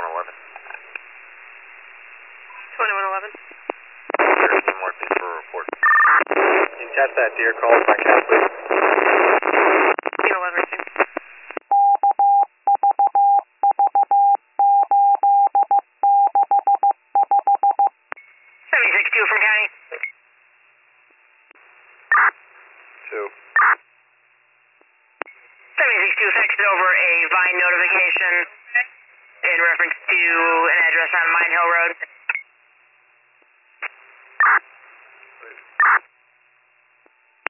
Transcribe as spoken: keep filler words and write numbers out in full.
eleven. twenty-one eleven. There's one more thing for a report. Can you catch that deer call by cat, please? fifteen eleven received. seventy-six two from county. Two. seventy-six two faxed over a Vine notification in reference to an address on Mine Hill Road. Please.